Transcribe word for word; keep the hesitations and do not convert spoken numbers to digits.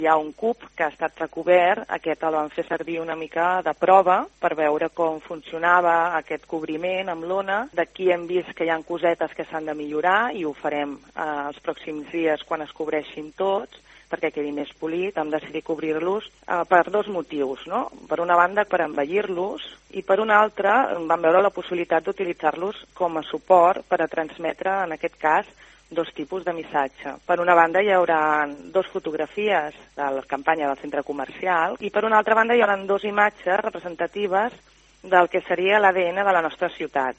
Hi ha un cub que ha estat recobert, aquest el vam fer servir una mica de prova per veure com funcionava aquest cobriment amb lona. D'aquí hem vist que hi ha cosetes que s'han de millorar i ho farem eh, els pròxims dies quan es cobreixin tots, perquè quedi més polit. Vam decidir cobrir-los eh, per dos motius, no? Per una banda, per embellir-los, i per una altra, vam veure la possibilitat d'utilitzar-los com a suport per a transmetre, en aquest cas, dos tipus de missatge. Per una banda hi haurà dos fotografies de la campanya del centre comercial i per una altra banda hi haurà dos imatges representatives del que seria l'A D N de la nostra ciutat.